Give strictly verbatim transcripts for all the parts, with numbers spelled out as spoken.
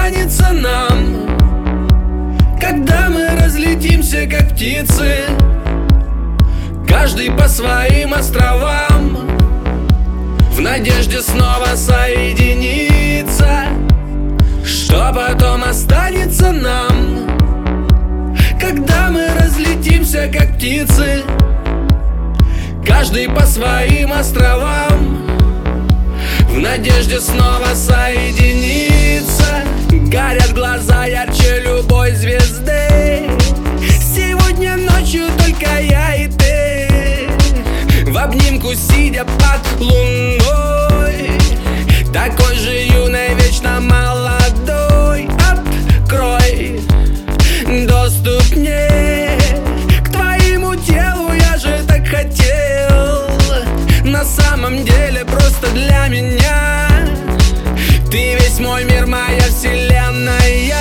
останется нам, когда мы разлетимся, как птицы, каждый по своим островам, в надежде снова соединиться. Что потом останется нам, когда мы разлетимся, как птицы, каждый по своим островам, в надежде снова соединиться. Горят глаза ярче любой звезды, сегодня ночью только я и ты, в обнимку сидя под луной, такой же юной, вечно молодой. Открой доступ мне к твоему телу, я же так хотел. На самом деле просто для меня ты весь мой мир, моя вселенная.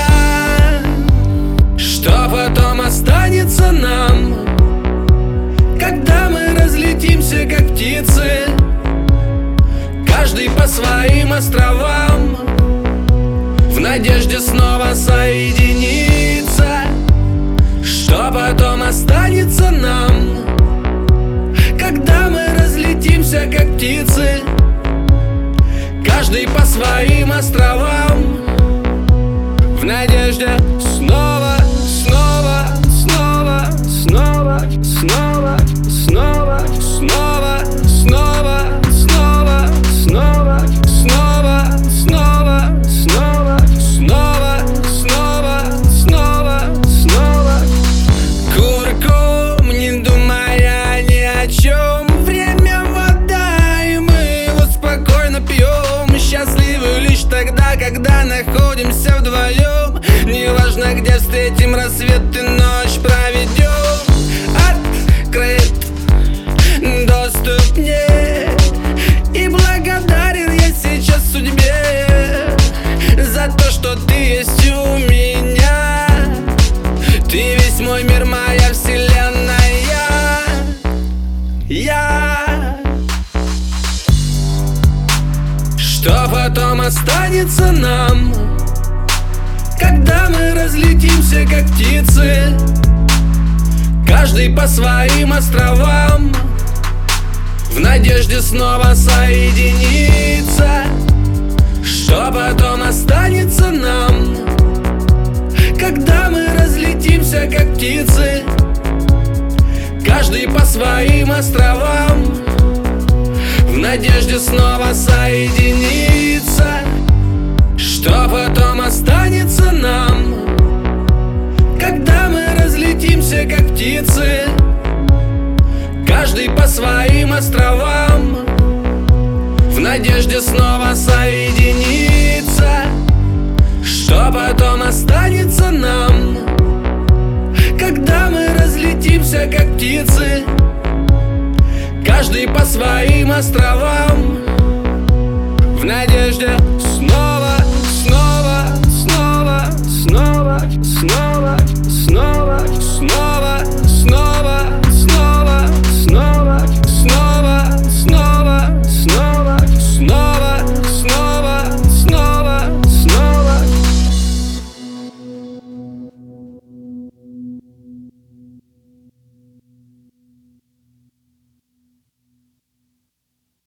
Что потом останется нам, когда мы разлетимся, как птицы, каждый по своим островам, в надежде снова соединиться. Что потом останется нам, когда мы разлетимся, как птицы, каждый по своим островам, в надежде снова, снова, снова, снова, снова, снова, снова, снова, снова, снова, снова, снова, снова, снова, снова, снова, снова. Кувырком, не думая ни о чем, время вода, и мы его спокойно пьем. Счастливы лишь тогда, когда находимся вдвоем. Неважно, где встретим рассвет и ночь проведем. Открыт доступ мне, и благодарен я сейчас судьбе за то, что ты есть у меня. Ты весь мой мир, моя вселенная. Я. Что потом останется нам, когда мы разлетимся, как птицы, каждый по своим островам, в надежде снова соединиться. Что потом останется нам, когда мы разлетимся, как птицы, каждый по своим островам, в надежде снова соединиться. Что потом останется нам, когда мы разлетимся, как птицы, каждый по своим островам, в надежде снова соединиться. Что потом останется нам, когда мы разлетимся, как птицы, каждый по своим островам, в надежде